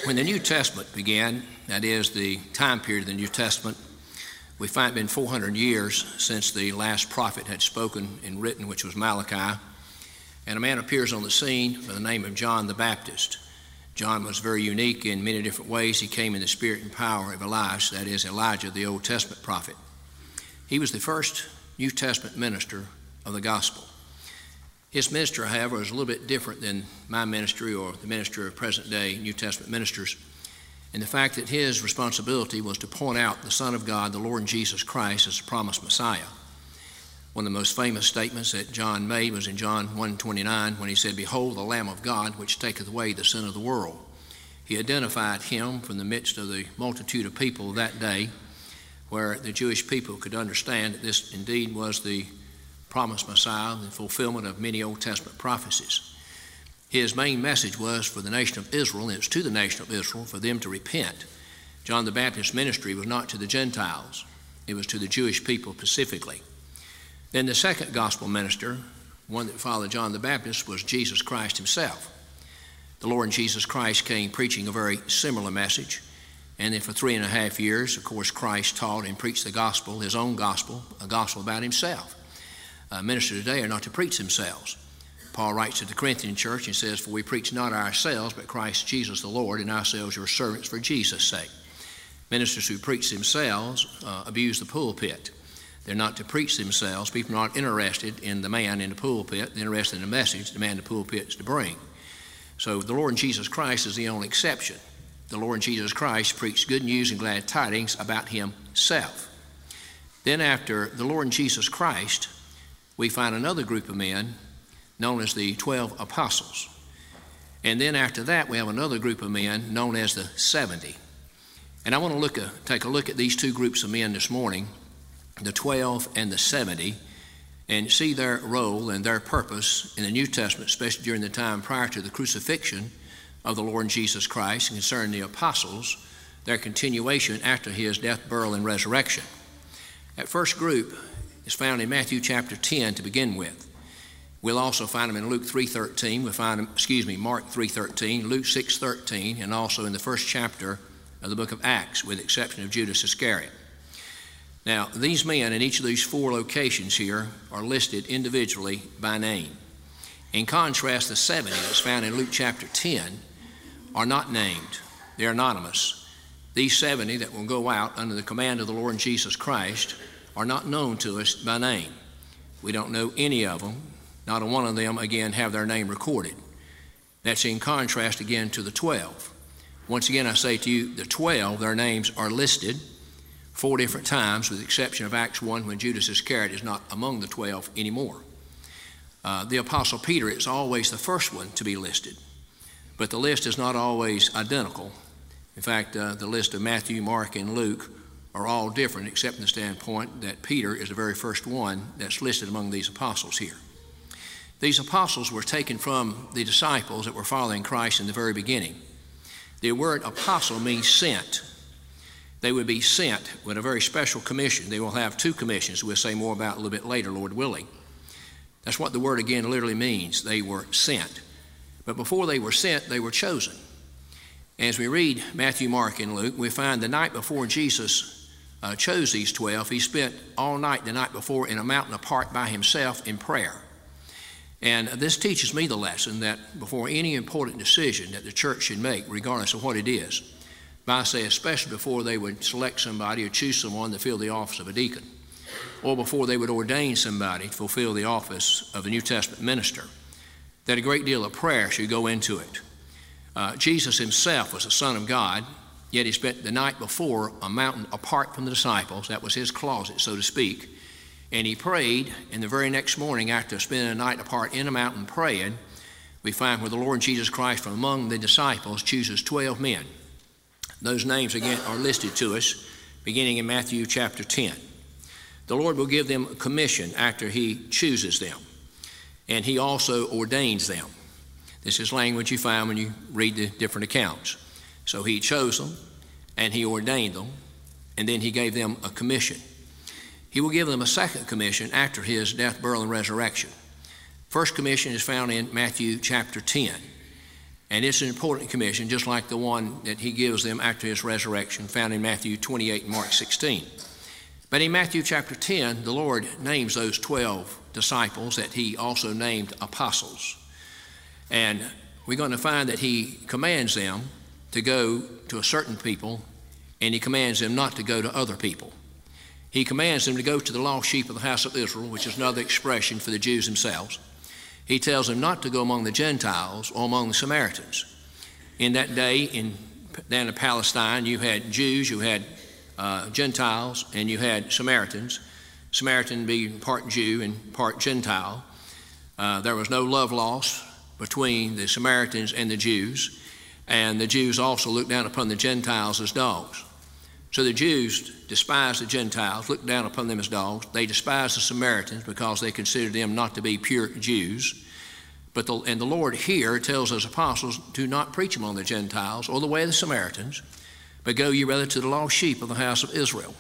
When the New Testament began, that is the time period of the New Testament, we find it been 400 years since the last prophet had spoken and written, which was Malachi, and a man appears on the scene by the name of John the Baptist. John was very unique in many different ways. He came in the spirit and power of Elijah, that is Elijah, the Old Testament prophet. He was the first New Testament minister of the gospel. His ministry, however, was a little bit different than my ministry or the ministry of present-day New Testament ministers, in the fact that his responsibility was to point out the Son of God, the Lord Jesus Christ, as the promised Messiah. One of the most famous statements that John made was in John 1:29 when he said, "Behold the Lamb of God, which taketh away the sin of the world." He identified him from the midst of the multitude of people that day, where the Jewish people could understand that this indeed was the promised Messiah, the fulfillment of many Old Testament prophecies. His main message was for the nation of Israel, and it was to the nation of Israel, for them to repent. John the Baptist's ministry was not to the Gentiles, it was to the Jewish people specifically. Then the second gospel minister, one that followed John the Baptist, was Jesus Christ himself. The Lord Jesus Christ came preaching a very similar message, and then for 3.5 years, of course, Christ taught and preached the gospel, his own gospel, a gospel about himself. Ministers today are not to preach themselves. Paul writes to the Corinthian church and says, "For we preach not ourselves, but Christ Jesus the Lord, and ourselves your servants for Jesus' sake." Ministers who preach themselves abuse the pulpit. They're not to preach themselves. People are not interested in the man in the pulpit. They're interested in the message the man in the pulpit is to bring. So the Lord Jesus Christ is the only exception. The Lord Jesus Christ preached good news and glad tidings about himself. Then after the Lord Jesus Christ, we find another group of men known as the 12 apostles. And then after that, we have another group of men known as the 70. And I want to take a look at these two groups of men this morning, the 12 and the 70, and see their role and their purpose in the New Testament, especially during the time prior to the crucifixion of the Lord Jesus Christ, and concerning the apostles, their continuation after his death, burial, and resurrection. That first group is found in Matthew chapter 10 to begin with. We'll also find them in Luke 3:13. We'll find them, Mark 3:13, Luke 6:13, and also in the first chapter of the book of Acts, with the exception of Judas Iscariot. Now, these men in each of these 4 locations here are listed individually by name. In contrast, the 70 that's found in Luke chapter 10 are not named. They're anonymous. These 70 that will go out under the command of the Lord Jesus Christ are not known to us by name. We don't know any of them. Not a one of them, again, have their name recorded. That's in contrast, again, to the 12. Once again, I say to you, the 12, their names are listed 4 different times, with the exception of Acts 1, when Judas Iscariot is not among the 12 anymore. The Apostle Peter is always the first one to be listed, but the list is not always identical. In fact, the list of Matthew, Mark, and Luke are all different, except in the standpoint that Peter is the very first one that's listed among these apostles here. These apostles were taken from the disciples that were following Christ in the very beginning. The word apostle means sent. They would be sent with a very special commission. They will have 2 commissions we'll say more about a little bit later, Lord willing. That's what the word again literally means. They were sent. But before they were sent, they were chosen. As we read Matthew, Mark, and Luke, we find the night before Jesus chose these 12, he spent all night the night before in a mountain apart by himself in prayer. And this teaches me the lesson that before any important decision that the church should make, regardless of what it is, I say especially before they would select somebody or choose someone to fill the office of a deacon, or before they would ordain somebody to fulfill the office of a New Testament minister, that a great deal of prayer should go into it. Jesus himself was the Son of God, yet he spent the night before a mountain apart from the disciples. That was his closet, so to speak. And he prayed, and the very next morning, after spending a night apart in a mountain praying, we find where the Lord Jesus Christ from among the disciples chooses 12 men. Those names, again, are listed to us beginning in Matthew chapter 10. The Lord will give them a commission after he chooses them, and he also ordains them. This is language you find when you read the different accounts. So he chose them, and he ordained them, and then he gave them a commission. He will give them a second commission after his death, burial, and resurrection. First commission is found in Matthew chapter 10. And it's an important commission, just like the one that he gives them after his resurrection, found in Matthew 28 and Mark 16. But in Matthew chapter 10, the Lord names those 12 disciples that he also named apostles. And we're going to find that he commands them to go to a certain people, and he commands them not to go to other people. He commands them to go to the lost sheep of the house of Israel, which is another expression for the Jews themselves. He tells them not to go among the Gentiles or among the Samaritans. In that day, down in Palestine, you had Jews, you had Gentiles, and you had Samaritans. Samaritan being part Jew and part Gentile. There was no love lost between the Samaritans and the Jews, and the Jews also looked down upon the Gentiles as dogs. So the Jews despised the Gentiles, looked down upon them as dogs. They despised the Samaritans because they considered them not to be pure Jews. But the Lord here tells those apostles, do not preach among the Gentiles or the way of the Samaritans, but go ye rather to the lost sheep of the house of Israel.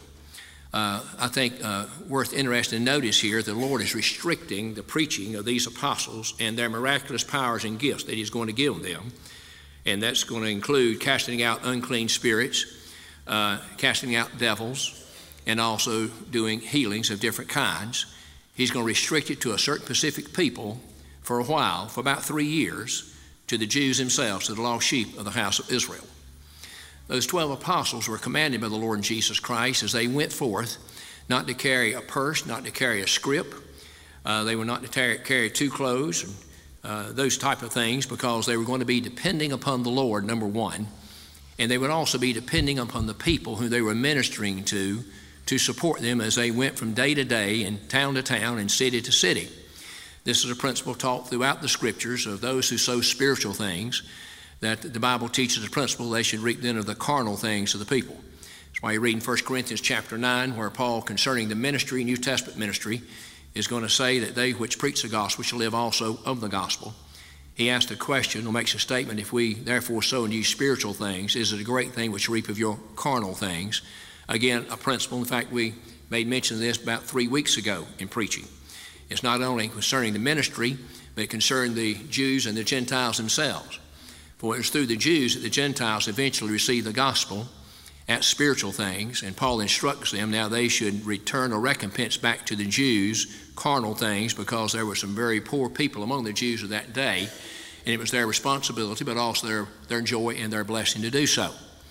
I think worth interesting notice here, the Lord is restricting the preaching of these apostles and their miraculous powers and gifts that he's going to give them. And that's going to include casting out unclean spirits, casting out devils, and also doing healings of different kinds. He's going to restrict it to a certain specific people for a while, for about 3 years, to the Jews themselves, to the lost sheep of the house of Israel. Those 12 apostles were commanded by the Lord Jesus Christ as they went forth not to carry a purse, not to carry a scrip. They were not to carry 2 clothes, those type of things, because they were going to be depending upon the Lord, number one, and they would also be depending upon the people who they were ministering to support them as they went from day to day and town to town and city to city. This is a principle taught throughout the Scriptures of those who sow spiritual things, that the Bible teaches a principle they should reap then of the carnal things of the people. That's why you read in 1 Corinthians chapter 9, where Paul, concerning the ministry, New Testament ministry, is going to say that they which preach the gospel shall live also of the gospel. He asked a question, or makes a statement, if we therefore sow in you spiritual things, is it a great thing which reap of your carnal things? Again, a principle. In fact, we made mention of this about 3 weeks ago in preaching. It's not only concerning the ministry, but it concerned the Jews and the Gentiles themselves. For it was through the Jews that the Gentiles eventually received the gospel at spiritual things, and Paul instructs them now they should return a recompense back to the Jews, carnal things, because there were some very poor people among the Jews of that day, and it was their responsibility, but also their joy and their blessing to do so.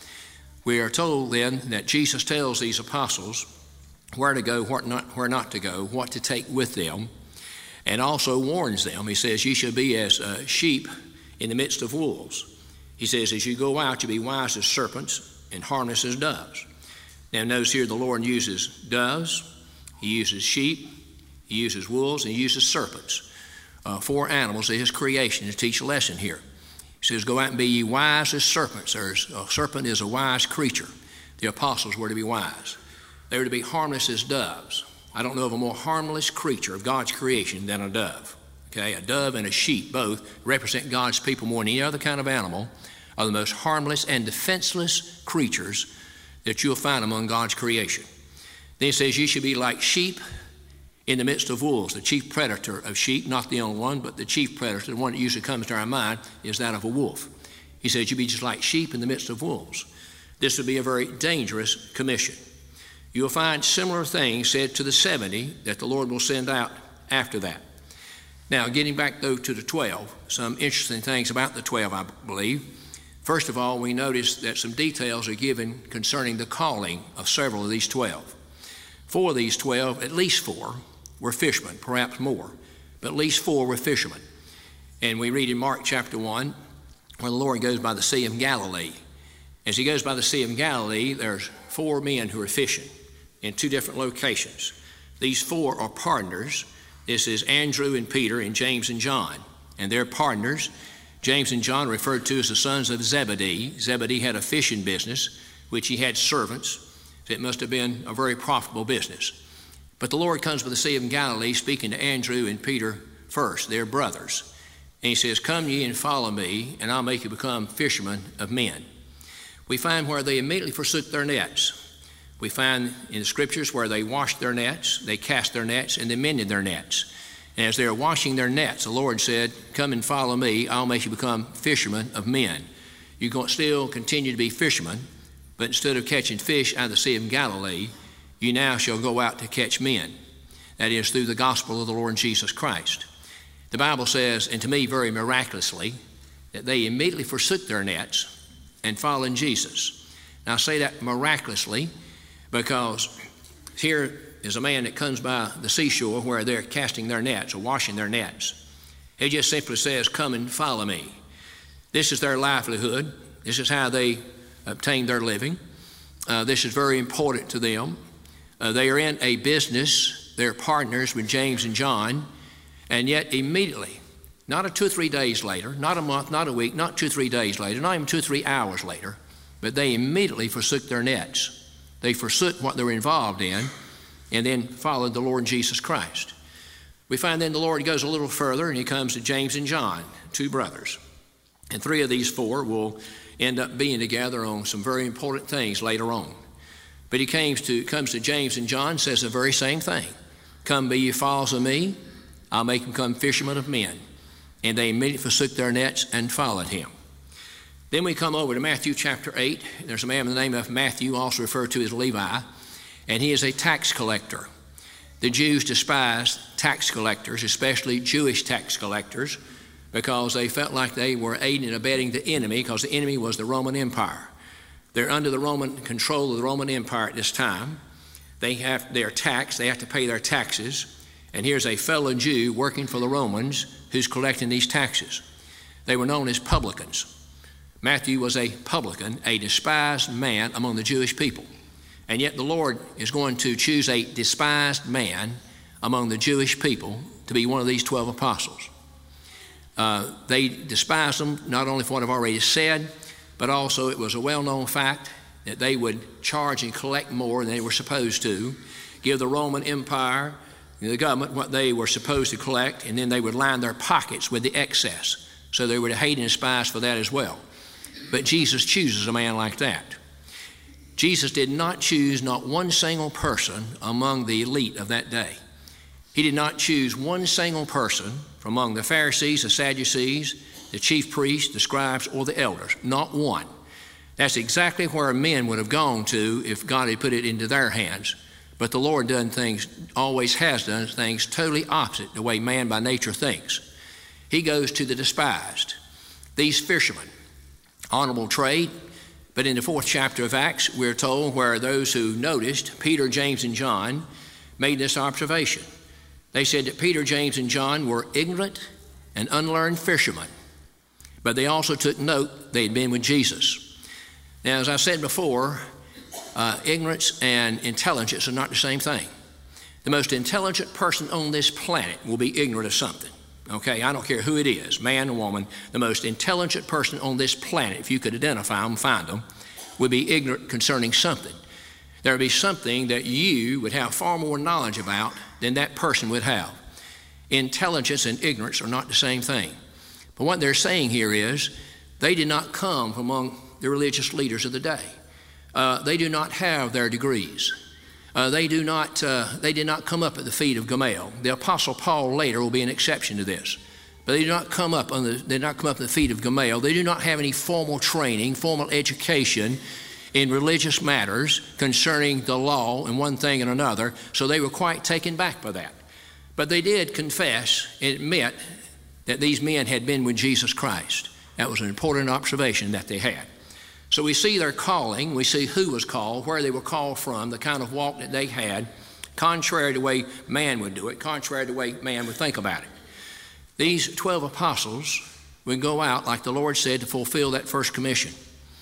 We are told then that Jesus tells these apostles where to go, where not to go, what to take with them, and also warns them. He says, ye shall be as sheep in the midst of wolves. He says, as you go out, you be wise as serpents and harmless as doves. Now notice here the Lord uses doves, he uses sheep, he uses wolves, and he uses serpents. 4 animals of his creation to teach a lesson here. He says, go out and be ye wise as serpents. A serpent is a wise creature. The apostles were to be wise. They were to be harmless as doves. I don't know of a more harmless creature of God's creation than a dove. Okay, a dove and a sheep both represent God's people more than any other kind of animal, are the most harmless and defenseless creatures that you'll find among God's creation. Then he says, you should be like sheep in the midst of wolves. The chief predator of sheep, not the only one, but the chief predator, the one that usually comes to our mind, is that of a wolf. He says, you be just like sheep in the midst of wolves. This would be a very dangerous commission. You'll find similar things said to the 70 that the Lord will send out after that. Now, getting back, though, to the 12, some interesting things about the 12, I believe. First of all, we notice that some details are given concerning the calling of several of these 12. 4 of these 12, at least 4, were fishermen, perhaps more, but at least 4 were fishermen. And we read in Mark chapter 1, where the Lord goes by the Sea of Galilee. As he goes by the Sea of Galilee, there's 4 men who are fishing in 2 different locations. These 4 are partners. This is Andrew and Peter and James and John, and they're partners. James and John are referred to as the sons of Zebedee. Zebedee had a fishing business, which he had servants. So it must have been a very profitable business. But the Lord comes by the Sea of Galilee speaking to Andrew and Peter first. They're brothers. And he says, come ye and follow me, and I'll make you become fishermen of men. We find where they immediately forsook their nets. We find in the Scriptures where they washed their nets, they cast their nets, and they mended their nets. And as they were washing their nets, the Lord said, "Come and follow me. I'll make you become fishermen of men." You're going to still continue to be fishermen, but instead of catching fish out of the Sea of Galilee, you now shall go out to catch men. That is, through the gospel of the Lord Jesus Christ. The Bible says, and to me very miraculously, that they immediately forsook their nets and followed Jesus. Now I say that miraculously because here is a man that comes by the seashore where they're casting their nets or washing their nets. He just simply says, "Come and follow me." This is their livelihood. This is how they obtain their living. This is very important to them. They are in a business. They're partners with James and John. And yet immediately, not 2 or 3 days later, not a month, not a week, not 2 or 3 days later, not even 2 or 3 hours later, but they immediately forsook their nets. They forsook what they were involved in and then followed the Lord Jesus Christ. We find then the Lord goes a little further and he comes to James and John, 2 brothers. And 3 of these 4 will end up being together on some very important things later on. But he comes to James and John, says the very same thing. "Come be ye followers of me, I'll make them become fishermen of men." And they immediately forsook their nets and followed him. Then we come over to Matthew chapter 8. There's a man by the name of Matthew, also referred to as Levi, and he is a tax collector. The Jews despised tax collectors, especially Jewish tax collectors, because they felt like they were aiding and abetting the enemy, because the enemy was the Roman Empire. They're under the Roman control of the Roman Empire at this time. They're taxed, they have to pay their taxes, and here's a fellow Jew working for the Romans who's collecting these taxes. They were known as publicans. Matthew was a publican, a despised man among the Jewish people, and yet the Lord is going to choose a despised man among the Jewish people to be one of these 12 apostles. They despised them not only for what I've already said, but also it was a well-known fact that they would charge and collect more than they were supposed to, give the Roman Empire, the government, what they were supposed to collect, and then they would line their pockets with the excess. So they were to hate and despise for that as well. But Jesus chooses a man like that. Jesus did not choose not one single person among the elite of that day. He did not choose one single person from among the Pharisees, the Sadducees, the chief priests, the scribes, or the elders. Not one. That's exactly where men would have gone to if God had put it into their hands. But the Lord always has done things totally opposite the way man by nature thinks. He goes to the despised. These fishermen, honorable trade, but in the 4th chapter of Acts, we're told where those who noticed, Peter, James, and John, made this observation. They said that Peter, James, and John were ignorant and unlearned fishermen, but they also took note they had been with Jesus. Now, as I said before, ignorance and intelligence are not the same thing. The most intelligent person on this planet will be ignorant of something. Okay, I don't care who it is, man or woman, the most intelligent person on this planet, if you could identify them, find them, would be ignorant concerning something. There would be something that you would have far more knowledge about than that person would have. Intelligence and ignorance are not the same thing. But what they're saying here is they did not come from among the religious leaders of the day. They do not have their degrees. They did not come up at the feet of Gamaliel. The Apostle Paul later will be an exception to this. But they did not come up at the feet of Gamaliel. They do not have any formal training, formal education in religious matters concerning the law and one thing and another, so they were quite taken back by that. But they did confess and admit that these men had been with Jesus Christ. That was an important observation that they had. So we see their calling, we see who was called, where they were called from, the kind of walk that they had, contrary to the way man would do it, contrary to the way man would think about it. These 12 apostles would go out, like the Lord said, to fulfill that first commission.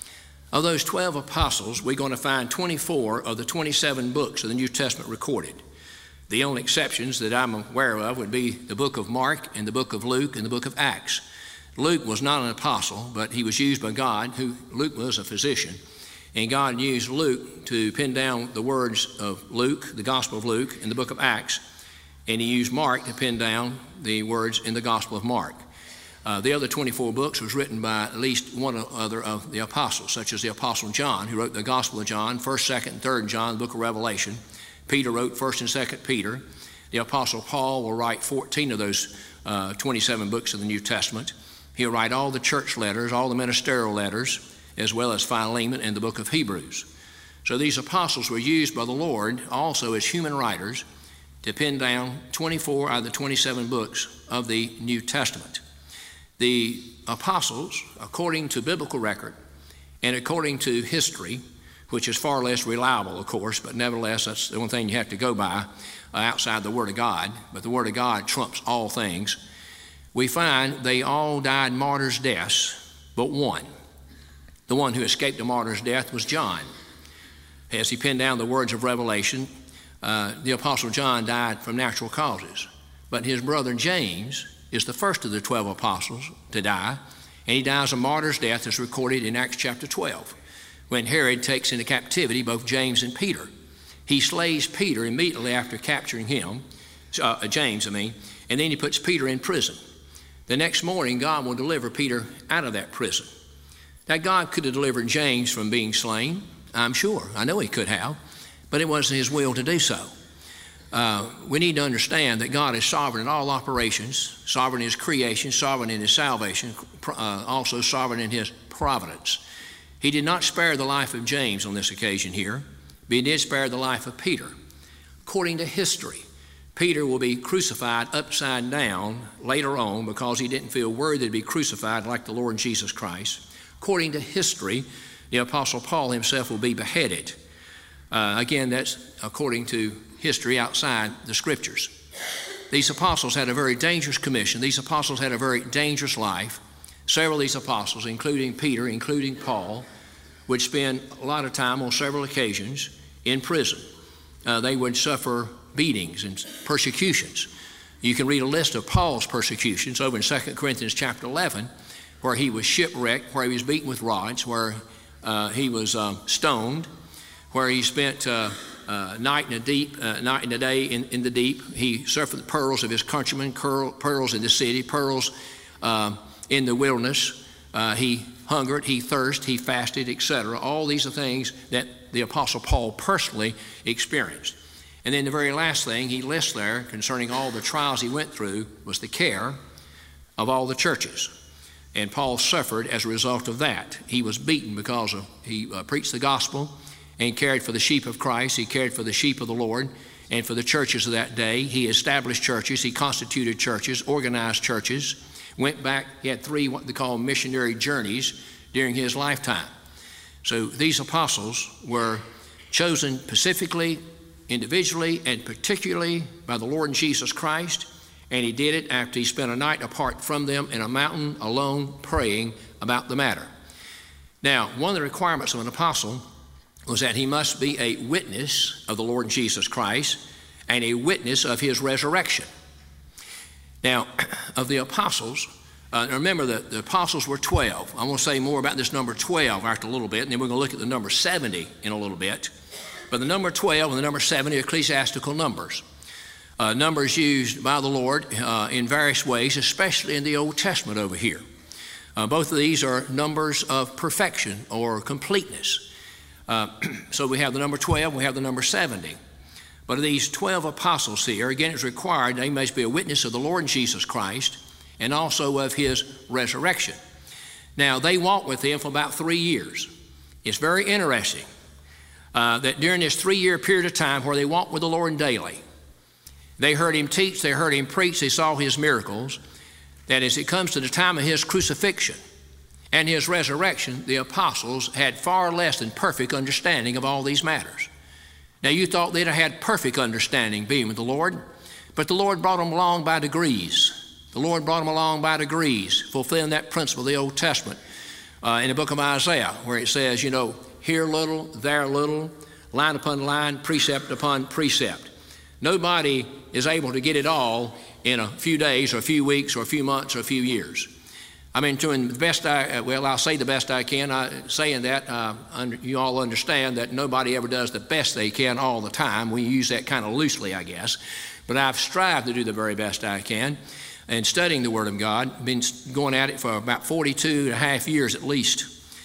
Of those 12 apostles, we're going to find 24 of the 27 books of the New Testament recorded. The only exceptions that I'm aware of would be the book of Mark and the book of Luke and the book of Acts. Luke was not an apostle, but he was used by God. Luke was a physician, and God used Luke to pin down the words of Luke, the Gospel of Luke, in the book of Acts, and he used Mark to pin down the words in the Gospel of Mark. The other 24 books was written by at least one or other of the apostles, such as the Apostle John, who wrote the Gospel of John, 1st, 2nd, and 3rd John, the book of Revelation. Peter wrote 1st and 2nd Peter. The Apostle Paul will write 14 of those 27 books of the New Testament. He'll write all the church letters, all the ministerial letters, as well as Philemon and the book of Hebrews. So these apostles were used by the Lord also as human writers to pen down 24 out of the 27 books of the New Testament. The apostles, according to biblical record and according to history, which is far less reliable, of course, but nevertheless, that's the only thing you have to go by outside the Word of God, but the Word of God trumps all things. We find they all died martyrs' deaths, but one. The one who escaped a martyr's death was John. As he penned down the words of Revelation, the Apostle John died from natural causes, but his brother James is the first of the 12 apostles to die, and he dies a martyr's death as recorded in Acts chapter 12, when Herod takes into captivity both James and Peter. He slays Peter immediately after capturing him, James, and then he puts Peter in prison. The next morning, God will deliver Peter out of that prison. Now, God could have delivered James from being slain, I'm sure. I know he could have, but it wasn't his will to do so. We need to understand that God is sovereign in all operations, sovereign in his creation, sovereign in his salvation, also sovereign in his providence. He did not spare the life of James on this occasion here, but he did spare the life of Peter. According to history, Peter will be crucified upside down later on because he didn't feel worthy to be crucified like the Lord Jesus Christ. According to history, the Apostle Paul himself will be beheaded. Again, that's according to history outside the Scriptures. These apostles had a very dangerous commission. These apostles had a very dangerous life. Several of these apostles, including Peter, including Paul, would spend a lot of time on several occasions in prison. They would suffer beatings and persecutions. You can read a list of Paul's persecutions over in 2 Corinthians chapter 11, where he was shipwrecked, where he was beaten with rods, where he was stoned, where he spent night and a day in the deep. He suffered the perils of his countrymen, perils in the city, perils in the wilderness. He hungered, he thirsted, he fasted, etc. All these are things that the Apostle Paul personally experienced. And then the very last thing he lists there concerning all the trials he went through was the care of all the churches. And Paul suffered as a result of that. He was beaten because he preached the gospel and cared for the sheep of Christ. He cared for the sheep of the Lord and for the churches of that day. He established churches. He constituted churches, organized churches, went back. He had 3 what they call missionary journeys during his lifetime. So these apostles were chosen specifically, individually, and particularly by the Lord Jesus Christ. And he did it after he spent a night apart from them in a mountain alone praying about the matter. Now, one of the requirements of an apostle was that he must be a witness of the Lord Jesus Christ and a witness of his resurrection. Now, of the apostles, remember that the apostles were 12. I'm going to say more about this number 12 after a little bit, and then we're going to look at the number 70 in a little bit. But the number 12 and the number 70 are ecclesiastical numbers. Numbers used by the Lord in various ways, especially in the Old Testament over here. Both of these are numbers of perfection or completeness. So we have the number 12, we have the number 70. But of these 12 apostles here, again, it's required they must be a witness of the Lord Jesus Christ and also of his resurrection. Now, they walked with him for about 3 years. It's very interesting that during this 3-year period of time where they walked with the Lord daily, they heard him teach, they heard him preach, they saw his miracles, that as it comes to the time of his crucifixion and his resurrection, the apostles had far less than perfect understanding of all these matters. Now, you thought they'd have had perfect understanding being with the Lord, but the Lord brought them along by degrees. The Lord brought them along by degrees, fulfilling that principle of the Old Testament in the book of Isaiah, where it says, here little, there little, line upon line, precept upon precept. Nobody is able to get it all in a few days or a few weeks or a few months or a few years. Doing the best I'll say the best I can. Saying that, you all understand that nobody ever does the best they can all the time. We use that kind of loosely, I guess. But I've strived to do the very best I can. And studying the Word of God, been going at it for about 42 and a half years at least.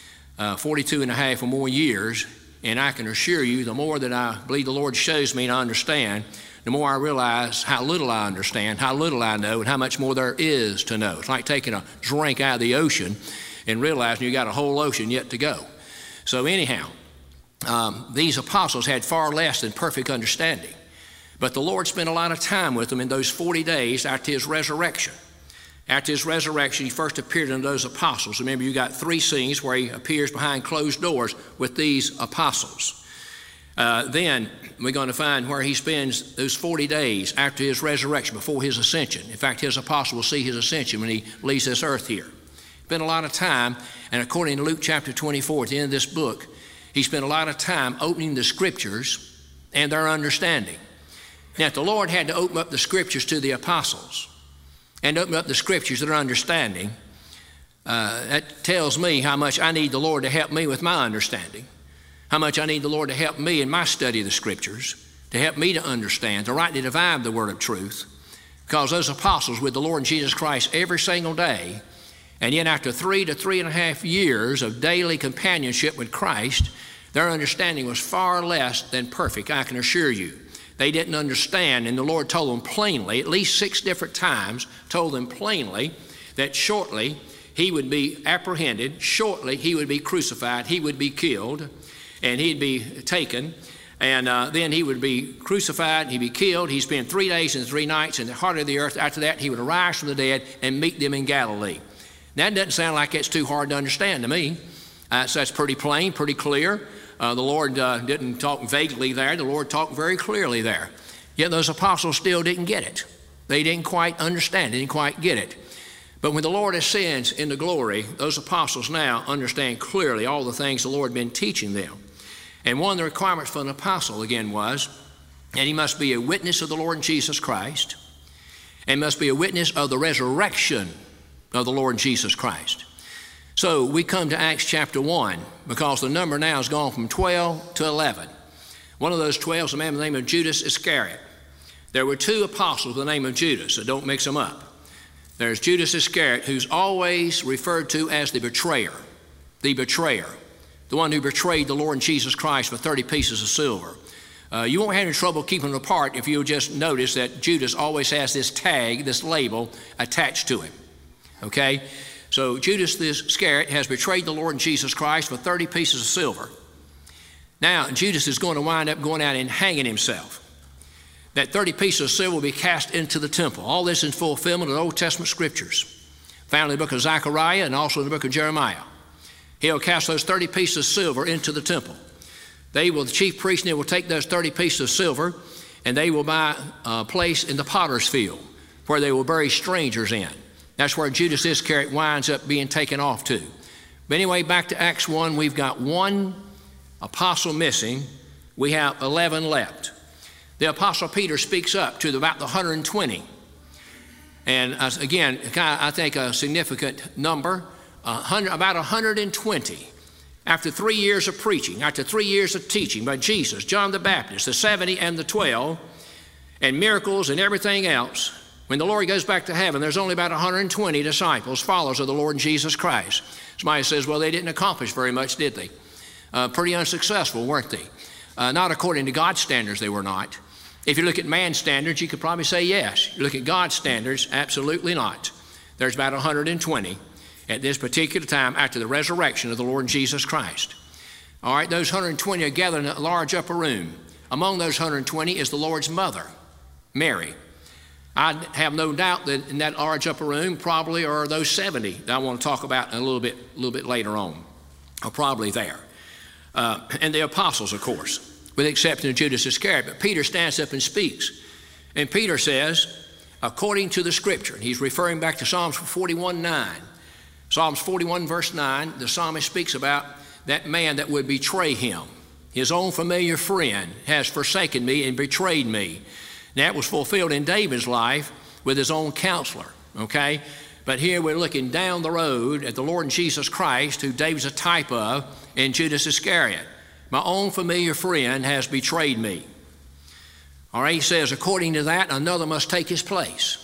42 and a half or more years. And I can assure you, the more that I believe the Lord shows me and I understand, the more I realize how little I understand, how little I know, and how much more there is to know. It's like taking a drink out of the ocean and realizing you got a whole ocean yet to go. So anyhow, these apostles had far less than perfect understanding. But the Lord spent a lot of time with them in those 40 days after his resurrection. After his resurrection, he first appeared to those apostles. Remember, you got 3 scenes where he appears behind closed doors with these apostles. Then we're going to find where he spends those 40 days after his resurrection, before his ascension. In fact, his apostles will see his ascension when he leaves this earth here. Spent a lot of time, and according to Luke chapter 24, at the end of this book, he spent a lot of time opening the Scriptures and their understanding. Now, if the Lord had to open up the Scriptures to the apostles and open up the Scriptures to their understanding, that tells me how much I need the Lord to help me with my understanding, how much I need the Lord to help me in my study of the Scriptures, to help me to understand, to rightly divide the word of truth. Because those apostles with the Lord Jesus Christ every single day, and yet after 3 to 3.5 years of daily companionship with Christ, their understanding was far less than perfect, I can assure you. They didn't understand, and the Lord told them plainly, at least 6 different times, told them plainly that shortly he would be apprehended, shortly he would be crucified, he would be killed, and he'd be taken, and then he would be crucified, he'd be killed, he'd spend 3 days and 3 nights in the heart of the earth. After that, he would arise from the dead and meet them in Galilee. That doesn't sound like it's too hard to understand to me. So that's pretty plain, pretty clear. The Lord didn't talk vaguely there. The Lord talked very clearly there. Yet those apostles still didn't get it. They didn't quite understand it, didn't quite get it. But when the Lord ascends into glory, those apostles now understand clearly all the things the Lord had been teaching them. And one of the requirements for an apostle, again, was that he must be a witness of the Lord Jesus Christ and must be a witness of the resurrection of the Lord Jesus Christ. So we come to Acts chapter 1 because the number now has gone from 12 to 11. One of those 12 is a man by the name of Judas Iscariot. There were 2 apostles with the name of Judas, so don't mix them up. There's Judas Iscariot, who's always referred to as the betrayer, the one who betrayed the Lord Jesus Christ for 30 pieces of silver. You won't have any trouble keeping them apart if you'll just notice that Judas always has this tag, this label attached to him. Okay? So Judas Iscariot has betrayed the Lord Jesus Christ for 30 pieces of silver. Now, Judas is going to wind up going out and hanging himself. That 30 pieces of silver will be cast into the temple. All this in fulfillment of the Old Testament Scriptures, found in the book of Zechariah and also in the book of Jeremiah. He'll cast those 30 pieces of silver into the temple. The chief priest will take those 30 pieces of silver, and they will buy a place in the potter's field where they will bury strangers in. That's where Judas Iscariot winds up being taken off to. But anyway, back to Acts 1, we've got 1 apostle missing. We have 11 left. The apostle Peter speaks up to about the 120. And again, I think a significant number, about 120. After 3 years of preaching, after 3 years of teaching by Jesus, John the Baptist, the 70 and the 12, and miracles and everything else, when the Lord goes back to heaven, there's only about 120 disciples, followers of the Lord Jesus Christ. Somebody says, well, they didn't accomplish very much, did they? Pretty unsuccessful, weren't they? Not according to God's standards, they were not. If you look at man's standards, you could probably say yes. You look at God's standards, absolutely not. There's about 120 at this particular time after the resurrection of the Lord Jesus Christ. All right, those 120 are gathered in a large upper room. Among those 120 is the Lord's mother, Mary. I have no doubt that in that large upper room probably are those 70 that I want to talk about in a little bit later on, are probably there. And the apostles, of course, with the exception of Judas Iscariot. But Peter stands up and speaks. And Peter says, according to the Scripture, and he's referring back to Psalms 41:9. Psalms 41 verse 9, the psalmist speaks about that man that would betray him. His own familiar friend has forsaken me and betrayed me. That was fulfilled in David's life with his own counselor, okay? But here we're looking down the road at the Lord Jesus Christ, who David's a type of, and Judas Iscariot. My own familiar friend has betrayed me. All right, he says, according to that, another must take his place.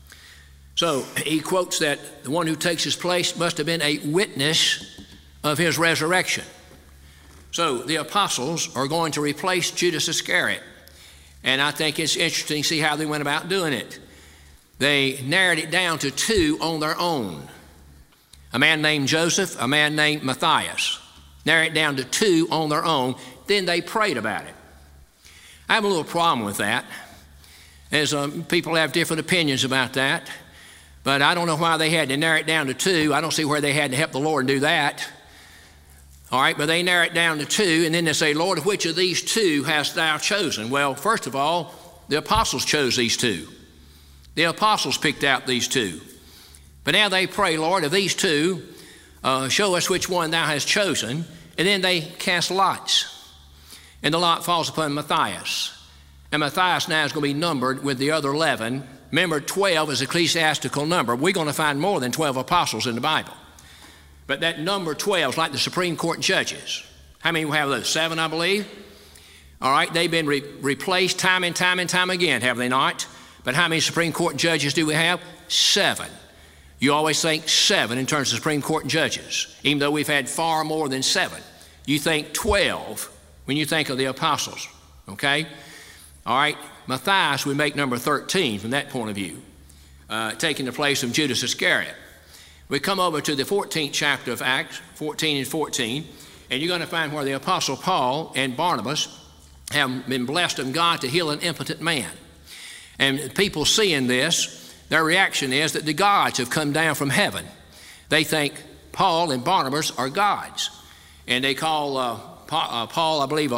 So he quotes that the one who takes his place must have been a witness of his resurrection. So the apostles are going to replace Judas Iscariot. And I think it's interesting to see how they went about doing it. They narrowed it down to 2 on their own. A man named Joseph, a man named Matthias. Narrowed it down to 2 on their own. Then they prayed about it. I have a little problem with that, as people have different opinions about that. But I don't know why they had to narrow it down to 2. I don't see where they had to help the Lord and do that. All right, but they narrow it down to 2, and then they say, Lord, which of these 2 hast thou chosen? Well, first of all, the apostles chose these 2. The apostles picked out these 2. But now they pray, Lord, of these 2, show us which one thou hast chosen. And then they cast lots. And the lot falls upon Matthias. And Matthias now is going to be numbered with the other 11. Remember, 12 is an ecclesiastical number. We're going to find more than 12 apostles in the Bible. But that number 12 is like the Supreme Court judges. How many have those? 7, I believe. All right, they've been replaced time and time and time again, have they not? But how many Supreme Court judges do we have? 7. You always think 7 in terms of Supreme Court judges, even though we've had far more than 7. You think 12 when you think of the apostles, okay? All right, Matthias would make number 13 from that point of view, taking the place of Judas Iscariot. We come over to the 14th chapter of Acts, 14 and 14, and you're going to find where the Apostle Paul and Barnabas have been blessed of God to heal an impotent man. And people seeing this, their reaction is that the gods have come down from heaven. They think Paul and Barnabas are gods. And they call Paul, I believe,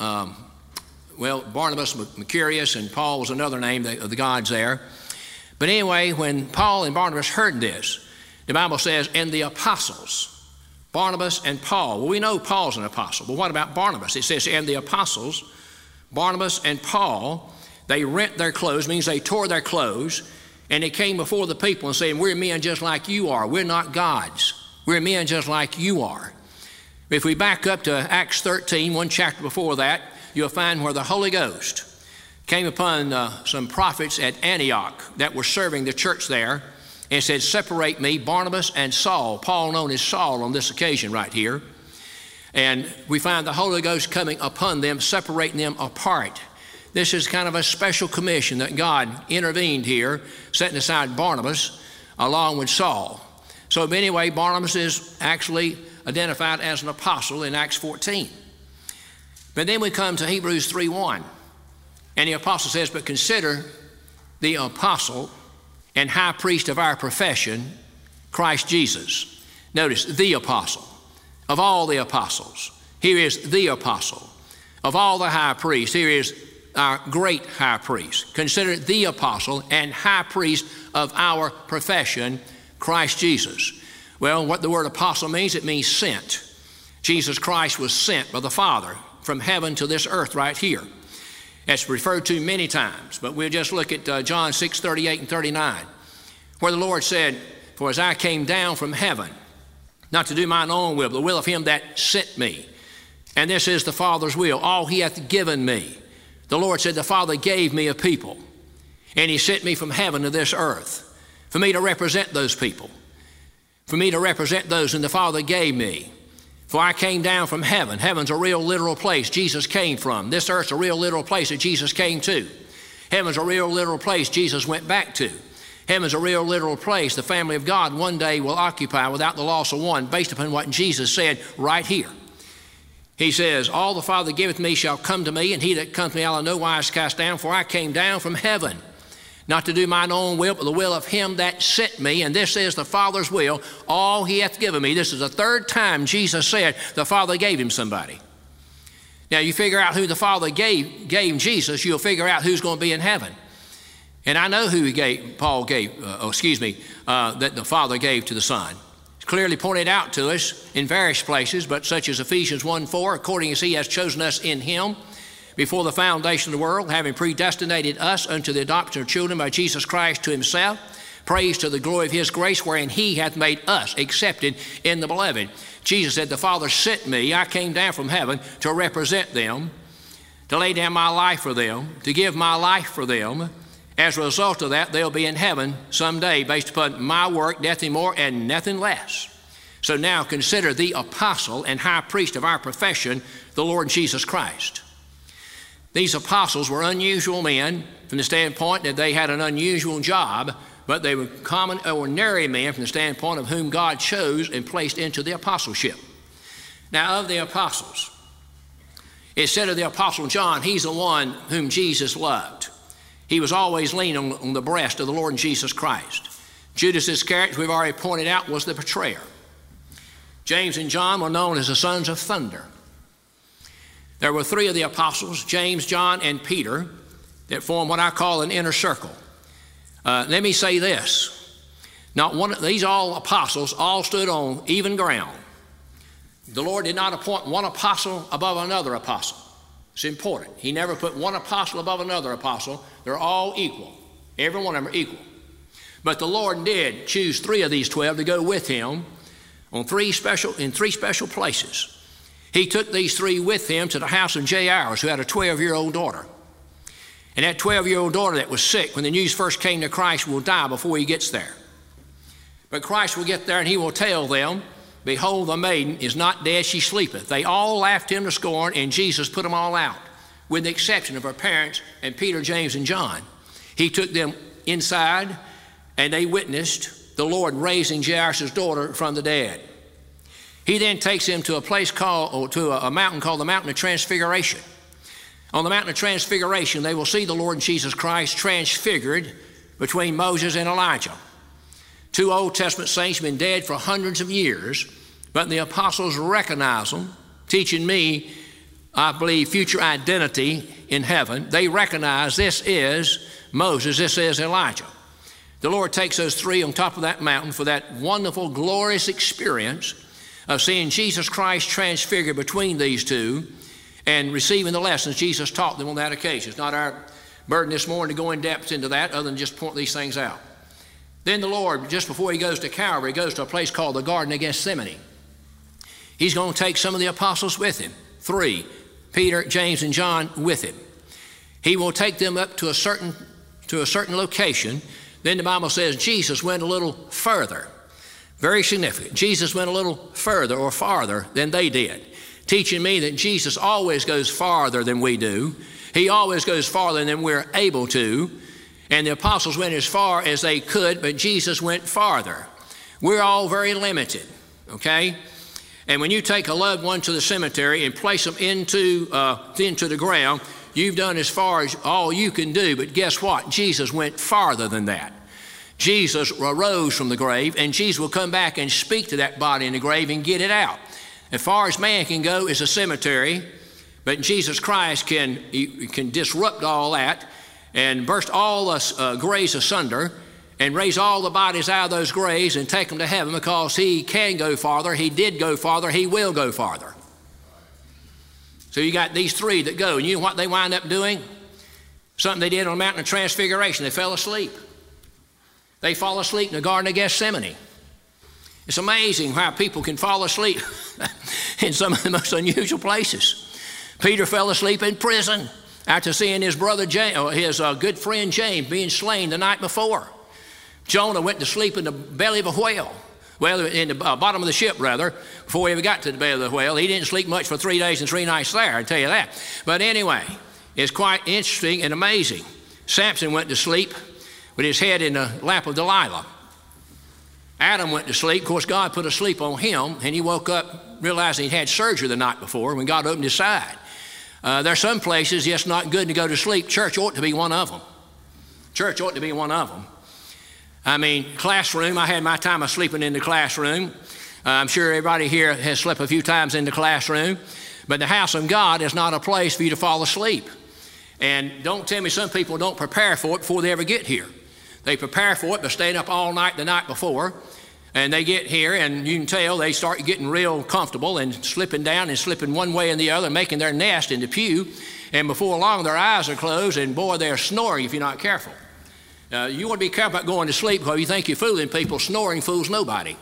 Barnabas Mercurius, and Paul was another name of the gods there. But anyway, when Paul and Barnabas heard this, the Bible says, and the apostles, Barnabas and Paul. Well, we know Paul's an apostle, but what about Barnabas? It says, and the apostles, Barnabas and Paul, they rent their clothes, means they tore their clothes, and they came before the people and said, we're men just like you are. We're not gods. We're men just like you are. If we back up to Acts 13, one chapter before that, you'll find where the Holy Ghost came upon some prophets at Antioch that were serving the church there, and said, separate me, Barnabas and Saul, Paul known as Saul on this occasion right here. And we find the Holy Ghost coming upon them, separating them apart. This is kind of a special commission that God intervened here, setting aside Barnabas along with Saul. So anyway, Barnabas is actually identified as an apostle in Acts 14. But then we come to Hebrews 3:1. And the apostle says, but consider the apostle and high priest of our profession, Christ Jesus. Notice, the apostle. Of all the apostles, here is the apostle. Of all the high priests, here is our great high priest. Consider the apostle and high priest of our profession, Christ Jesus. Well, what the word apostle means, it means sent. Jesus Christ was sent by the Father from heaven to this earth right here. It's referred to many times, but we'll just look at John 6:38 and 39, where the Lord said, for as I came down from heaven, not to do mine own will, but the will of him that sent me. And this is the Father's will, all he hath given me. The Lord said, the Father gave me a people, and he sent me from heaven to this earth for me to represent those people, for me to represent those whom the Father gave me. For I came down from heaven. Heaven's a real literal place Jesus came from. This earth's a real literal place that Jesus came to. Heaven's a real literal place Jesus went back to. Heaven's a real literal place the family of God one day will occupy without the loss of one, based upon what Jesus said right here. He says, all the Father giveth me shall come to me, and he that cometh to me I will no wise cast down, for I came down from heaven, not to do mine own will, but the will of him that sent me, and this is the Father's will, all he hath given me. This is the third time Jesus said the Father gave him somebody. Now you figure out who the Father gave Jesus, you'll figure out who's going to be in heaven. And I know who that the Father gave to the Son. It's clearly pointed out to us in various places, but such as Ephesians 1:4, according as he has chosen us in him before the foundation of the world, having predestinated us unto the adoption of children by Jesus Christ to himself, praise to the glory of his grace, wherein he hath made us accepted in the beloved. Jesus said, the Father sent me, I came down from heaven to represent them, to lay down my life for them, to give my life for them. As a result of that, they'll be in heaven someday based upon my work, nothing more and nothing less. So now consider the apostle and high priest of our profession, the Lord Jesus Christ. These apostles were unusual men from the standpoint that they had an unusual job, but they were common, ordinary men from the standpoint of whom God chose and placed into the apostleship. Now, of the apostles, it said of the apostle John, he's the one whom Jesus loved. He was always leaning on the breast of the Lord Jesus Christ. Judas Iscariot, we've already pointed out, was the betrayer. James and John were known as the sons of thunder. There were three of the apostles, James, John, and Peter, that formed what I call an inner circle. Let me say this. These all apostles all stood on even ground. The Lord did not appoint one apostle above another apostle. It's important. He never put one apostle above another apostle. They're all equal. Every one of them are equal. But the Lord did choose 3 of these 12 to go with him in 3 special places. He took these 3 with him to the house of Jairus, who had a 12-year-old daughter. And that 12-year-old daughter that was sick, when the news first came to Christ, will die before he gets there. But Christ will get there and he will tell them, behold, the maiden is not dead, she sleepeth. They all laughed him to scorn, and Jesus put them all out, with the exception of her parents and Peter, James, and John. He took them inside, and they witnessed the Lord raising Jairus' daughter from the dead. He then takes them to a mountain called the Mountain of Transfiguration. On the Mountain of Transfiguration, they will see the Lord Jesus Christ transfigured between Moses and Elijah. 2 Old Testament saints have been dead for hundreds of years, but the apostles recognize them, teaching me, I believe, future identity in heaven. They recognize this is Moses, this is Elijah. The Lord takes those 3 on top of that mountain for that wonderful, glorious experience of seeing Jesus Christ transfigured between these 2 and receiving the lessons Jesus taught them on that occasion. It's not our burden this morning to go in depth into that other than just point these things out. Then the Lord, just before he goes to Calvary, goes to a place called the Garden of Gethsemane. He's going to take some of the apostles with him, 3, Peter, James, and John with him. He will take them up to a certain location. Then the Bible says Jesus went a little further. Very significant. Jesus went a little further or farther than they did, teaching me that Jesus always goes farther than we do. He always goes farther than we're able to. And the apostles went as far as they could, but Jesus went farther. We're all very limited, okay? And when you take a loved one to the cemetery and place them into the ground, you've done as far as all you can do. But guess what? Jesus went farther than that. Jesus arose from the grave, and Jesus will come back and speak to that body in the grave and get it out. As far as man can go is a cemetery, but Jesus Christ can disrupt all that and burst all the graves asunder and raise all the bodies out of those graves and take them to heaven, because he can go farther, he did go farther, he will go farther. So you got these 3 that go, and you know what they wind up doing? Something they did on the Mountain of Transfiguration. They fell asleep. They fall asleep in the Garden of Gethsemane. It's amazing how people can fall asleep in some of the most unusual places. Peter fell asleep in prison after seeing his brother James, his good friend James, being slain the night before. Jonah went to sleep in the belly of a whale. Well, in the bottom of the ship, rather, before he ever got to the belly of the whale. He didn't sleep much for 3 days and 3 nights there, I tell you that. But anyway, it's quite interesting and amazing. Samson went to sleep with his head in the lap of Delilah. Adam went to sleep. Of course, God put a sleep on him, and he woke up realizing he'd had surgery the night before when God opened his side. There are some places it's not good to go to sleep. Church ought to be one of them. Church ought to be one of them. I mean, classroom, I had my time of sleeping in the classroom. I'm sure everybody here has slept a few times in the classroom. But the house of God is not a place for you to fall asleep. And don't tell me some people don't prepare for it before they ever get here. They prepare for it by staying up all night the night before. And they get here, and you can tell they start getting real comfortable and slipping down and slipping one way and the other, making their nest in the pew. And before long, their eyes are closed, and boy, they're snoring if you're not careful. You want to be careful about going to sleep, because you think you're fooling people. Snoring fools nobody.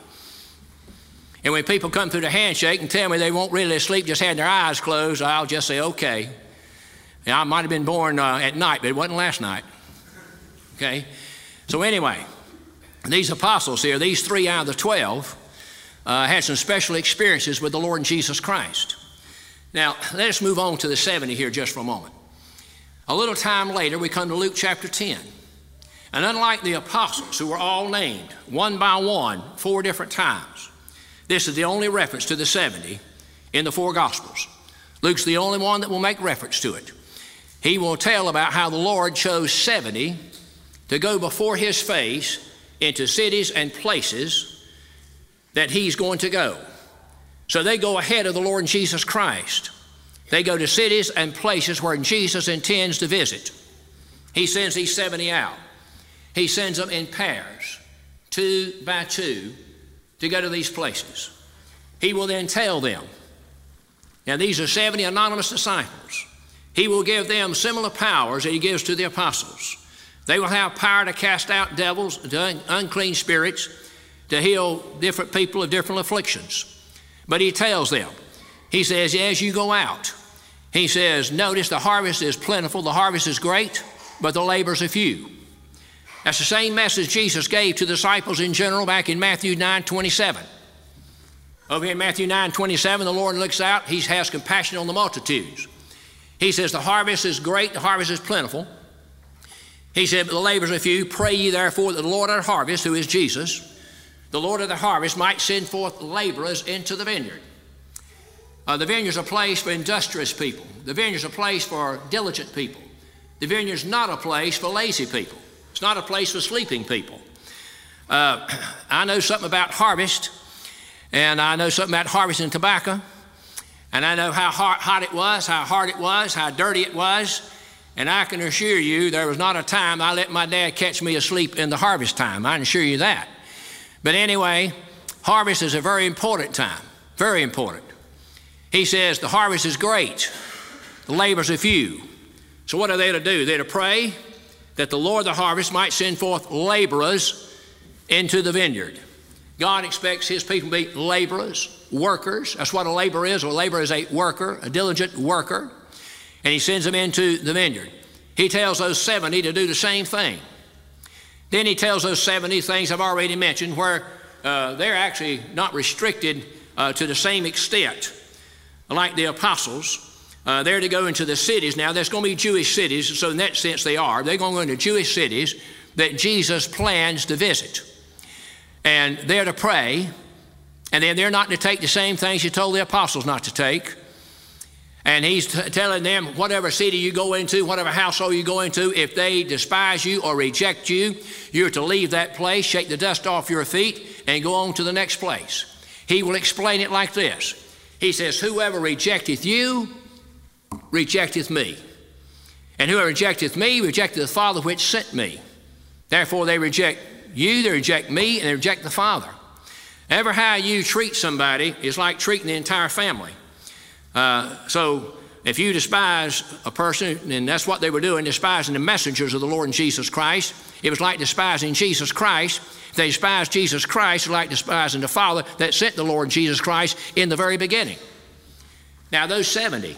And when people come through the handshake and tell me they won't really sleep, just had their eyes closed, I'll just say, okay. Now, I might have been born at night, but it wasn't last night. Okay? So anyway, these apostles here, these 3 out of the 12, had some special experiences with the Lord Jesus Christ. Now, let us move on to the 70 here just for a moment. A little time later, we come to Luke chapter 10. And unlike the apostles, who were all named one by one 4 different times, this is the only reference to the 70 in the 4 Gospels. Luke's the only one that will make reference to it. He will tell about how the Lord chose 70 to go before his face into cities and places that he's going to go. So they go ahead of the Lord Jesus Christ. They go to cities and places where Jesus intends to visit. He sends these 70 out. He sends them in pairs, 2 by 2, to go to these places. He will then tell them. Now, these are 70 anonymous disciples. He will give them similar powers that he gives to the apostles. They will have power to cast out devils, unclean spirits, to heal different people of different afflictions. But he tells them, he says, as you go out, he says, notice the harvest is plentiful, the harvest is great, but the laborers are few. That's the same message Jesus gave to the disciples in general back in Matthew 9:27. Over here in Matthew 9:27, the Lord looks out, he has compassion on the multitudes. He says, the harvest is great, the harvest is plentiful. He said, but the laborers are few. Pray ye therefore that the Lord of the harvest, who is Jesus, the Lord of the harvest, might send forth laborers into the vineyard. The vineyard is a place for industrious people. The vineyard is a place for diligent people. The vineyard is not a place for lazy people. It's not a place for sleeping people. I know something about harvest, and I know something about harvesting tobacco, and I know how hot it was, how hard it was, how dirty it was, and I can assure you there was not a time I let my dad catch me asleep in the harvest time. I can assure you that. But anyway, harvest is a very important time, very important. He says the harvest is great, the laborers are few. So what are they to do? They're to pray that the Lord of the harvest might send forth laborers into the vineyard. God expects his people to be laborers, workers. That's what a laborer is. A laborer is a worker, a diligent worker. And he sends them into the vineyard. He tells those 70 to do the same thing. Then he tells those 70 things I've already mentioned where they're actually not restricted to the same extent like the apostles. They're to go into the cities. Now, there's going to be Jewish cities, so in that sense they are. They're going to go into Jewish cities that Jesus plans to visit. And they're to pray, and then they're not to take the same things he told the apostles not to take. And he's telling them, whatever city you go into, whatever household you go into, if they despise you or reject you, you're to leave that place, shake the dust off your feet, and go on to the next place. He will explain it like this. He says, whoever rejecteth you, rejecteth me. And whoever rejecteth me, rejecteth the Father which sent me. Therefore they reject you, they reject me, and they reject the Father. Ever how you treat somebody is like treating the entire family. So if you despise a person, and that's what they were doing, despising the messengers of the Lord Jesus Christ, it was like despising Jesus Christ. If they despised Jesus Christ, it was like despising the Father that sent the Lord Jesus Christ in the very beginning. Now those 70,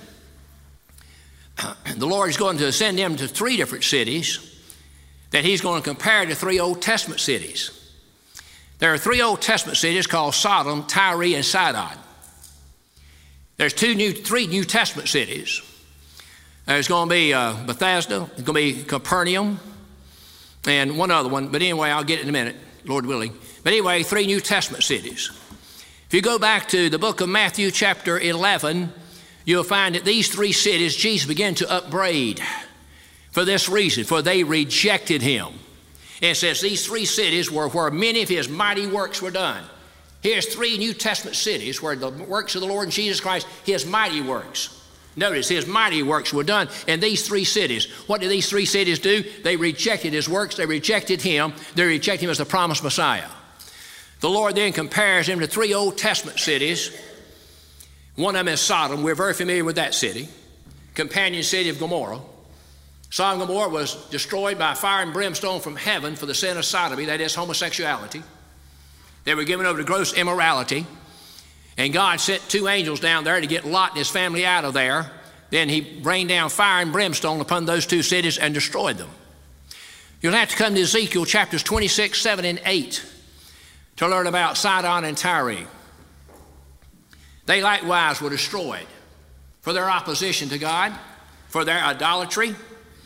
the Lord is going to send them to 3 different cities that he's going to compare to 3 Old Testament cities. There are 3 Old Testament cities called Sodom, Tyre, and Sidon. There's 3 New Testament cities. There's going to be Bethesda, there's going to be Capernaum, and one other one. But anyway, I'll get it in a minute, Lord willing. But anyway, 3 New Testament cities. If you go back to the book of Matthew chapter 11, you'll find that these 3 cities Jesus began to upbraid for this reason, for they rejected him. And it says these 3 cities were where many of his mighty works were done. Here's 3 New Testament cities where the works of the Lord Jesus Christ, his mighty works. Notice his mighty works were done in these 3 cities. What did these 3 cities do? They rejected his works. They rejected him. They rejected him as the promised Messiah. The Lord then compares him to 3 Old Testament cities. One of them is Sodom. We're very familiar with that city. Companion city of Gomorrah. Sodom and Gomorrah was destroyed by fire and brimstone from heaven for the sin of sodomy, that is homosexuality. They were given over to gross immorality. And God sent 2 angels down there to get Lot and his family out of there. Then he rained down fire and brimstone upon those 2 cities and destroyed them. You'll have to come to Ezekiel chapters 26, 7, and 8 to learn about Sidon and Tyre. They likewise were destroyed for their opposition to God, for their idolatry,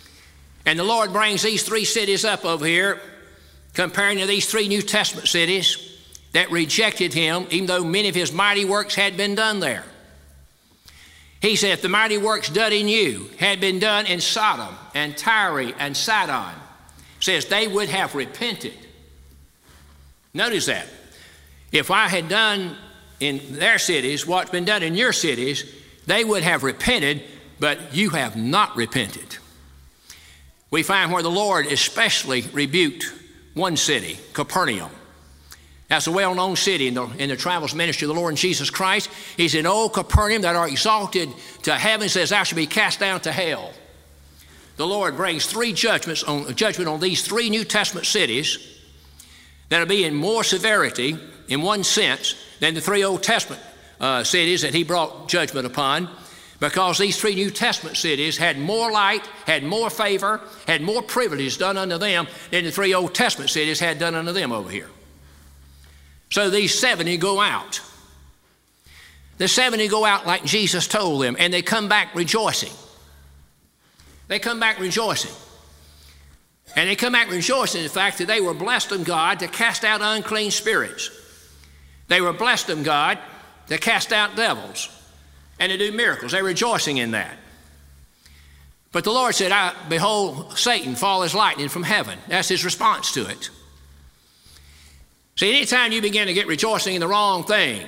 And the Lord brings these three cities up over here, comparing to these three New Testament cities that rejected him, even though many of his mighty works had been done there. He said, if the mighty works done in you had been done in Sodom and Tyre and Sidon, says they would have repented. Notice that. If I had done in their cities what's been done in your cities, they would have repented, but you have not repented. We find where the Lord especially rebuked one city, Capernaum. That's a well-known city in the travels ministry of the Lord Jesus Christ. He said, "O Capernaum, that are exalted to heaven, says thou shalt be cast down to hell." The Lord brings three judgment on these three New Testament cities that'll be in more severity, in one sense, than the three Old Testament cities that he brought judgment upon, because these three New Testament cities had more light, had more favor, had more privileges done unto them than the three Old Testament cities had done unto them over here. So these 70 go out. The 70 go out like Jesus told them, and they come back rejoicing. They come back rejoicing. And they come back rejoicing in the fact that they were blessed of God to cast out unclean spirits. They were blessed of God to cast out devils and to do miracles. They're rejoicing in that. But the Lord said, "I behold Satan fall as lightning from heaven." That's his response to it. See, anytime you begin to get rejoicing in the wrong thing,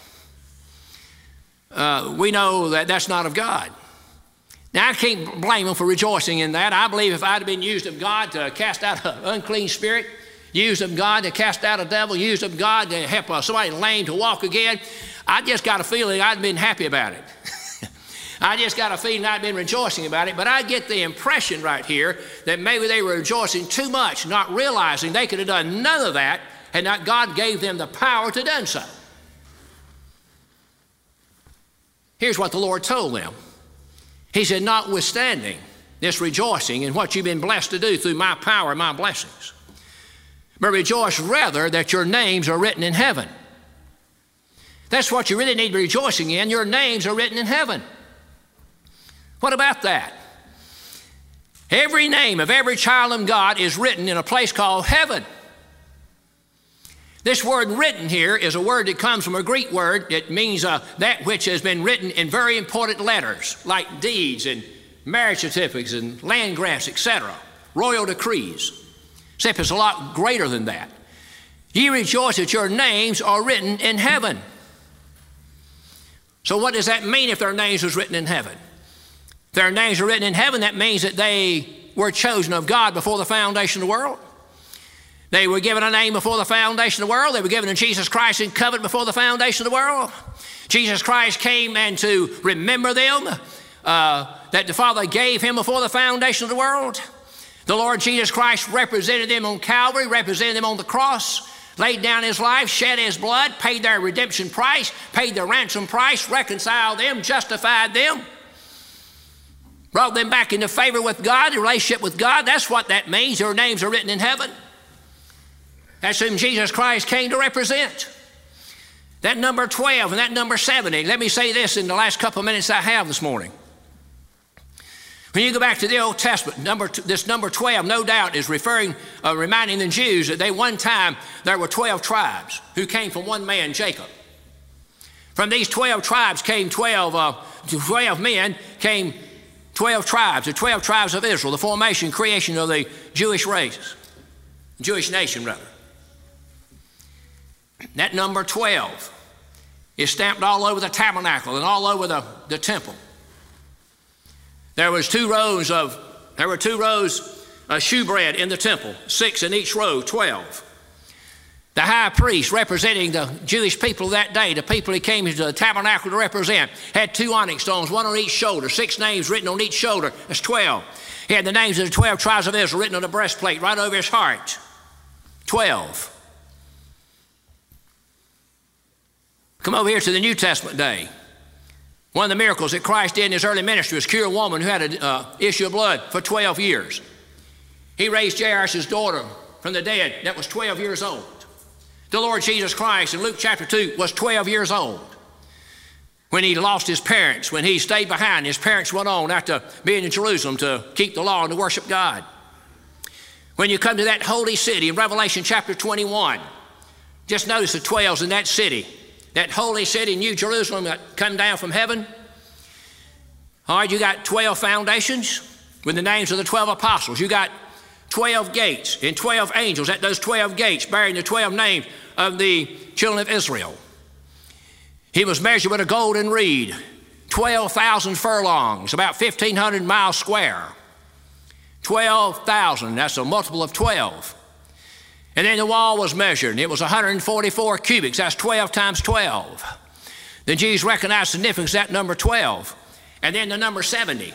we know that that's not of God. Now, I can't blame them for rejoicing in that. I believe if I'd have been used of God to cast out an unclean spirit, used of God to cast out a devil, used of God to help somebody lame to walk again, I just got a feeling I'd been happy about it. I just got a feeling I'd been rejoicing about it, but I get the impression right here that maybe they were rejoicing too much, not realizing they could have done none of that had not God gave them the power to do so. Here's what the Lord told them. He said, "Notwithstanding this rejoicing in what you've been blessed to do through my power and my blessings, but rejoice rather that your names are written in heaven." That's what you really need to be rejoicing in. Your names are written in heaven. What about that? Every name of every child of God is written in a place called heaven. This word "written" here is a word that comes from a Greek word. It means that which has been written in very important letters, like deeds and marriage certificates and land grants, etc., royal decrees. Except it's a lot greater than that. Ye rejoice that your names are written in heaven. So what does that mean if their names was written in heaven? If their names are written in heaven, that means that they were chosen of God before the foundation of the world. They were given a name before the foundation of the world. They were given to Jesus Christ in covenant before the foundation of the world. Jesus Christ came and to remember them, that the Father gave him before the foundation of the world. The Lord Jesus Christ represented them on Calvary, represented them on the cross, laid down his life, shed his blood, paid their redemption price, paid their ransom price, reconciled them, justified them, brought them back into favor with God, a relationship with God. That's what that means. Their names are written in heaven. That's whom Jesus Christ came to represent. That number 12 and that number 70. Let me say this in the last couple of minutes I have this morning. When you go back to the Old Testament, this number 12, no doubt, is reminding the Jews that one time there were 12 tribes who came from one man, Jacob. From these 12 tribes came 12 men, came 12 tribes, the 12 tribes of Israel, the formation, creation of the Jewish race, Jewish nation, rather. That number 12 is stamped all over the tabernacle and all over the temple. There were two rows of shewbread in the temple, 6 in each row, 12. The high priest, representing the Jewish people of that day, the people he came to the tabernacle to represent, had 2 onyx stones, 1 on each shoulder, 6 names written on each shoulder. That's 12. He had the names of the 12 tribes of Israel written on the breastplate right over his heart. 12. Come over here to the New Testament day. One of the miracles that Christ did in his early ministry was cure a woman who had an issue of blood for 12 years. He raised Jairus' daughter from the dead that was 12 years old. The Lord Jesus Christ in Luke chapter 2 was 12 years old when he lost his parents, when he stayed behind. His parents went on after being in Jerusalem to keep the law and to worship God. When you come to that holy city in Revelation chapter 21, just notice the 12s in that city, that holy city, New Jerusalem, that come down from heaven. All right, you got 12 foundations with the names of the 12 apostles. You got 12 gates and 12 angels at those 12 gates bearing the 12 names of the children of Israel. He was measured with a golden reed, 12,000 furlongs, about 1,500 miles square. 12,000, that's a multiple of 12. And then the wall was measured, and it was 144 cubits. That's 12 times 12. Then Jesus recognized the significance of that number 12. And then the number 70.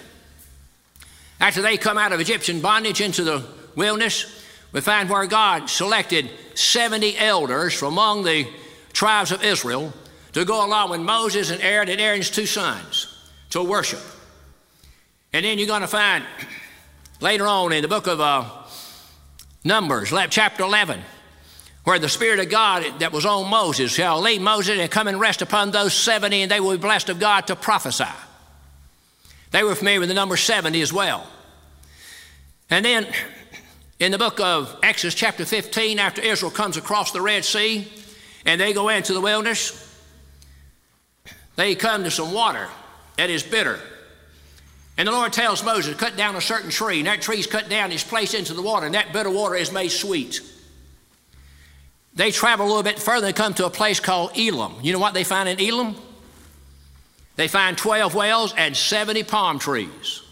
After they come out of Egyptian bondage into the wilderness, we find where God selected 70 elders from among the tribes of Israel to go along with Moses and Aaron's two sons to worship. And then you're going to find later on in the book of Numbers, chapter 11, where the Spirit of God that was on Moses shall lead Moses and come and rest upon those 70, and they will be blessed of God to prophesy. They were familiar with the number 70 as well. And then in the book of Exodus chapter 15, after Israel comes across the Red Sea and they go into the wilderness, they come to some water that is bitter. And the Lord tells Moses, cut down a certain tree, and that tree's cut down, is placed into the water, and that bitter water is made sweet. They travel a little bit further and come to a place called Elim. You know what they find in Elim? They find 12 wells and 70 palm trees.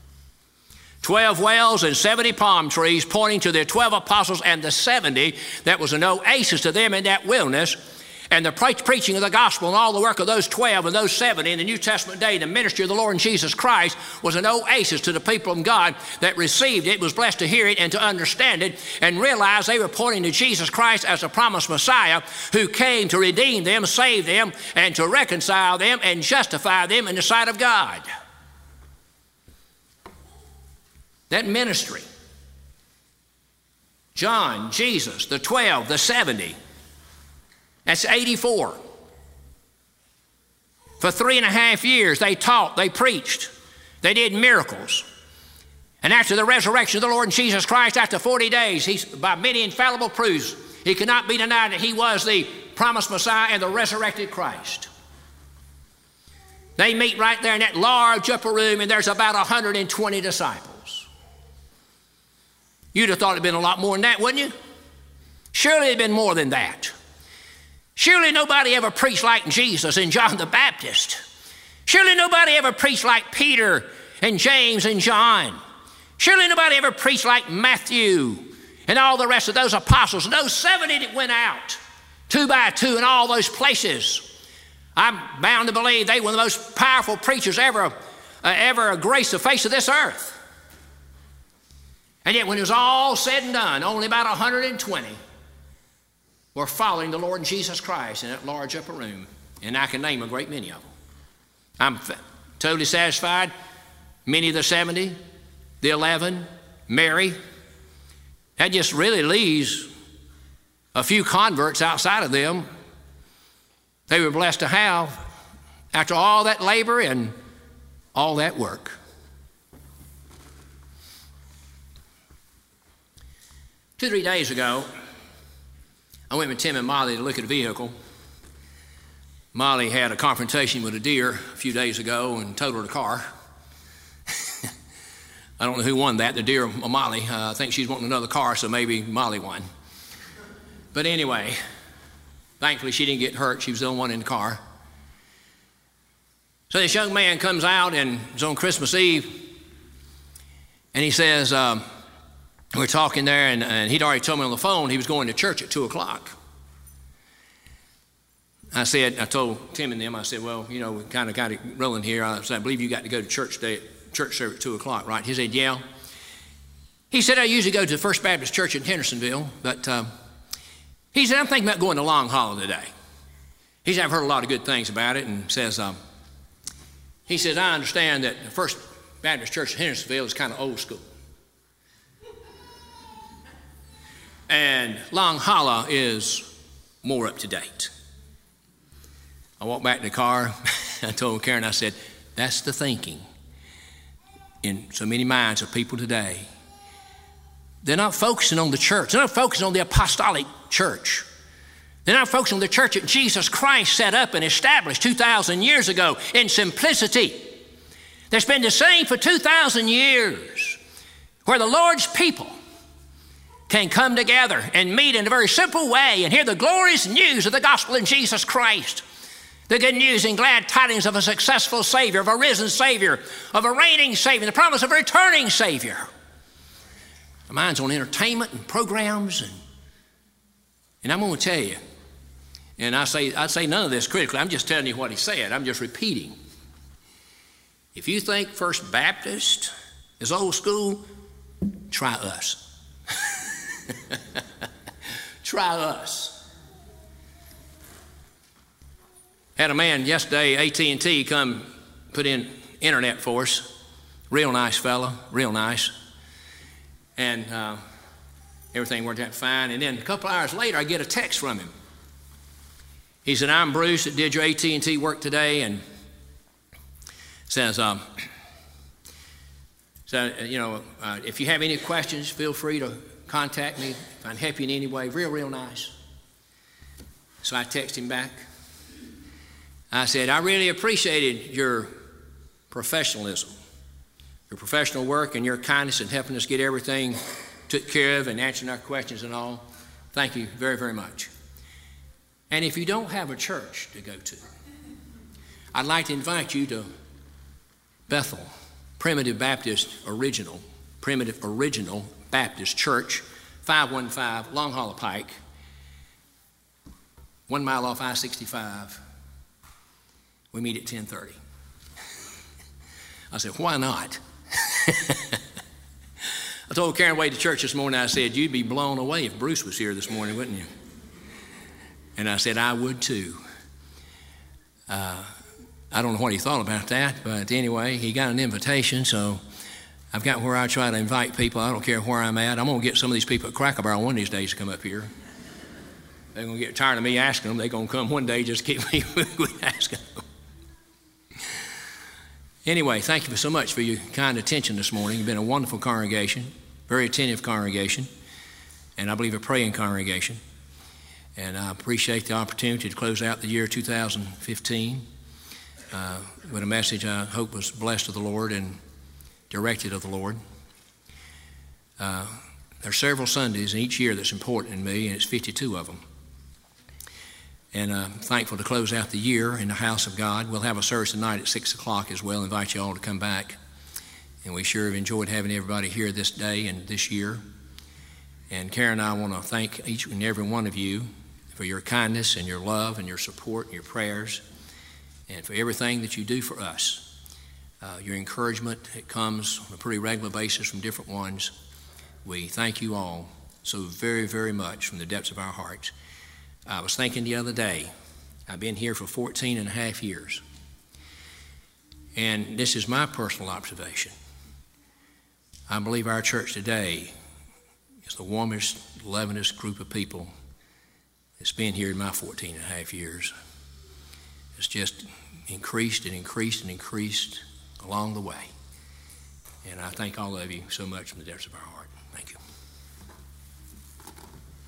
12 wells and 70 palm trees pointing to their 12 apostles and the 70 that was an oasis to them in that wilderness. And the preaching of the gospel and all the work of those 12 and those 70 in the New Testament day, the ministry of the Lord Jesus Christ, was an oasis to the people of God that received it, was blessed to hear it and to understand it, and realized they were pointing to Jesus Christ as the promised Messiah who came to redeem them, save them, and to reconcile them and justify them in the sight of God. That ministry, John, Jesus, the 12, the 70, that's 84. For 3.5 years, they taught, they preached, they did miracles. And after the resurrection of the Lord Jesus Christ, after 40 days, by many infallible proofs, he could not be denied that he was the promised Messiah and the resurrected Christ. They meet right there in that large upper room, and there's about 120 disciples. You'd have thought it'd been a lot more than that, wouldn't you? Surely it'd been more than that. Surely nobody ever preached like Jesus and John the Baptist. Surely nobody ever preached like Peter and James and John. Surely nobody ever preached like Matthew and all the rest of those apostles and those 70 that went out 2 by 2 in all those places. I'm bound to believe they were the most powerful preachers ever graced the face of this earth. And yet when it was all said and done, only about 120 were following the Lord Jesus Christ in that large upper room. And I can name a great many of them. I'm totally satisfied. Many of the 70, the 11, Mary. That just really leaves a few converts outside of them. They were blessed to have after all that labor and all that work. Two, 3 days ago, I went with Tim and Molly to look at a vehicle. Molly had a confrontation with a deer a few days ago and totaled a car. I don't know who won that, the deer or Molly. I think she's wanting another car, so maybe Molly won. But anyway, thankfully she didn't get hurt. She was the only one in the car. So this young man comes out, and it's on Christmas Eve, and he says, we're talking there, and he'd already told me on the phone he was going to church at 2 o'clock. I told Tim and them, I said, well, you know, we kind of got it rolling here. I said, I believe you got to go to church service at 2 o'clock, right? He said, yeah. He said, I usually go to the First Baptist Church in Hendersonville, but he said, I'm thinking about going to Long Hollow today. He said, I've heard a lot of good things about it, and says, he says, I understand that the First Baptist Church in Hendersonville is kind of old school. And Long Hollow is more up to date. I walked back to the car. I told Karen, I said, that's the thinking in so many minds of people today. They're not focusing on the church. They're not focusing on the apostolic church. They're not focusing on the church that Jesus Christ set up and established 2,000 years ago in simplicity. That's been the same for 2,000 years, where the Lord's people can come together and meet in a very simple way and hear the glorious news of the gospel in Jesus Christ. The good news and glad tidings of a successful Savior, of a risen Savior, of a reigning Savior, the promise of a returning Savior. My mind's on entertainment and programs, and I'm going to tell you, and I'd say none of this critically. I'm just telling you what he said. I'm just repeating. If you think First Baptist is old school, try us. Try us. Had a man yesterday, AT&T, come put in internet for us. Real nice fellow, real nice. And everything worked out fine. And then a couple hours later, I get a text from him. He said, I'm Bruce that did your AT&T work today, and says, if you have any questions, feel free to contact me. If I can help you in any way, real nice. So I text him back. I said, I really appreciated your professionalism, your professional work and your kindness in helping us get everything took care of and answering our questions and all. Thank you very, very much. And if you don't have a church to go to, I'd like to invite you to Bethel, Primitive Original Baptist Church, 515 Long Hollow Pike, 1 mile off I-65. We meet at 10:30. I said, why not? I told Karen Wade to church this morning, I said, you'd be blown away if Bruce was here this morning, wouldn't you? And I said, I would too. I don't know what he thought about that, but anyway, he got an invitation, so I've got where I try to invite people. I don't care where I'm at. I'm going to get some of these people at Cracker Barrel one of these days to come up here. They're going to get tired of me asking them. They're going to come one day just keep me asking them. Anyway, thank you so much for your kind attention this morning. You've been a wonderful congregation, very attentive congregation, and I believe a praying congregation. And I appreciate the opportunity to close out the year 2015 with a message I hope was blessed of the Lord and directed of the Lord. There are several Sundays in each year that's important in me, and it's 52 of them. And I'm thankful to close out the year in the house of God. We'll have a service tonight at 6 o'clock as well. I invite you all to come back. And we sure have enjoyed having everybody here this day and this year. And Karen and I want to thank each and every one of you for your kindness and your love and your support and your prayers and for everything that you do for us. Your encouragement, it comes on a pretty regular basis from different ones. We thank you all so very, very much from the depths of our hearts. I was thinking the other day, I've been here for 14 and a half years. And this is my personal observation. I believe our church today is the warmest, lovingest group of people that's been here in my 14 and a half years. It's just increased and increased and increased along the way. And I thank all of you so much from the depths of our heart. Thank you.